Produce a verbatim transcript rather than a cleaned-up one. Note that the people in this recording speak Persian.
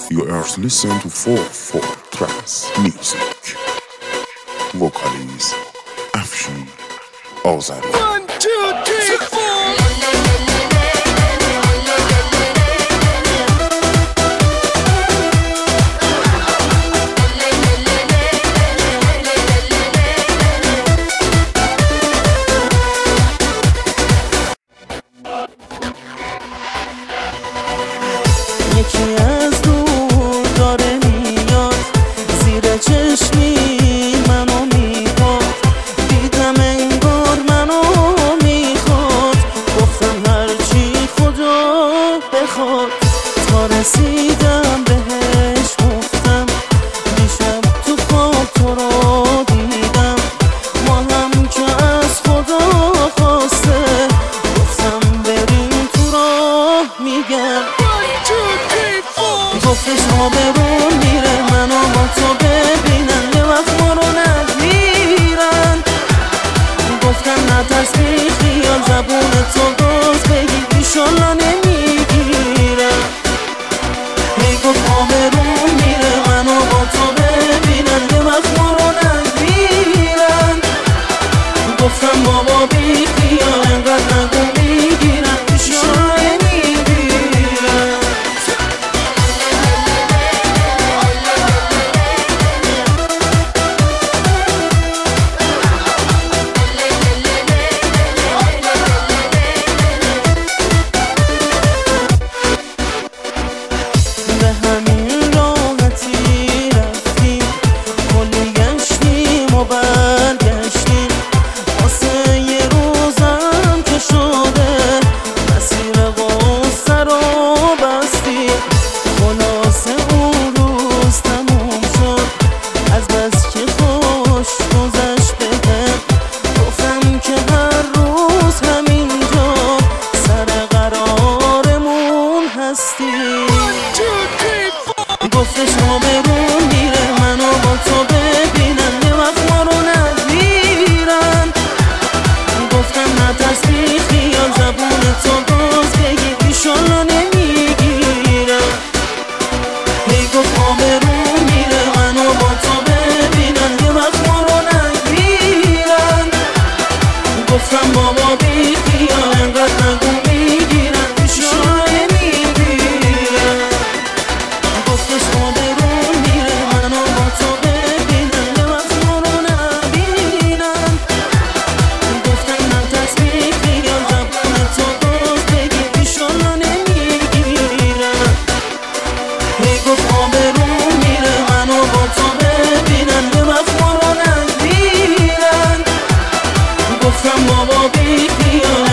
You are listening to four four Trance Music. Vocalist Afshin Ozari. One, two, three, four. یکی از دور داره میاد زیر چشمی منو میخواد دیدم انگار منو میخواد گفتم هرچی خدا بخواد تا رسیدم بهش گفتم دیشب تو خواب تو رو دیدم ما هم که از خدا خواسته گفتم بریم تو راه میگم گفتش آبرون میره منو با تو ببینن یه وقت ما رو نگیرن گفتم نترس بی خیال زبون تو گاز بگی ایشالله نمیگیرن هی گفت آبرون میره منو با تو ببینن یه وقت ما رو نگیرن گفتم بابا بی خیال انقدر نگو میگیرن ایشالله نمیگیرن گفتش آبرون میره منو با تو ببینن یه وقت ما رو نگیرن گفتم نترس بی خیال زبون تو باز بگی ایشالله نمیگیرن هی گفت آبرون میره منو با تو ببینن یه وقت ما رو نگیرن گفتم بابا بی خیال انقدر نگو میگیرن ایشالله نمیگیرن گفتش آبرون میره منو با تو ببینن یه وقت ما رو نبینن گفتم نترس بی خیال زبون تو باز بگی ایشالله نمیگیرن هی گفت آبرون میره منو با تو ببینن یه وقت ما رو نبینن گفتم بابا بی خیال